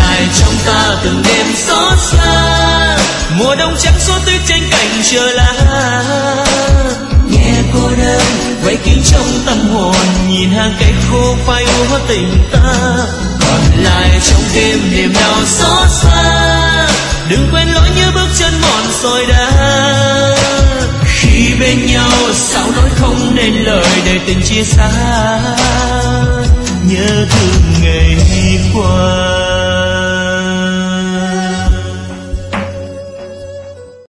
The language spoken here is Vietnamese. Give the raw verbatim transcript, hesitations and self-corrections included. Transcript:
lại trong ta từng đêm xót xa. Mùa đông trắng xóa tuyết trên cành chờ lá, nghe cô đơn quay kín trong tâm hồn, nhìn hàng cây khô phai úa tình ta. Còn lại trong đêm niềm đau xót xa, đừng quên lối nhớ bước chân mòn sỏi đá. Khi bên nhau sao nói không nên lời để tình chia xa, nhớ thương ngày qua.